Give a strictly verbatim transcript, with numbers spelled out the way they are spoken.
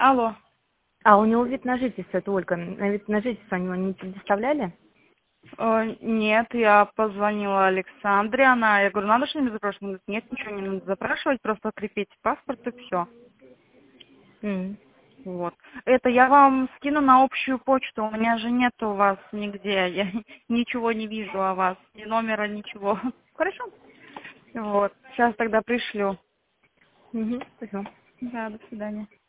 Алло. А у него вид на жительство, это Ольга. На вид на жительство они его не предоставляли? Э, нет, я позвонила Александре, она, я говорю, надо что-нибудь запрашивать? Она говорит, нет, ничего не надо запрашивать, просто открепить паспорт и все. М. Вот. Это я вам скину на общую почту, у меня же нет у вас нигде, я ничего не вижу о вас, ни номера, ничего. Хорошо? Вот, сейчас тогда пришлю. Угу, спасибо. Да, до свидания.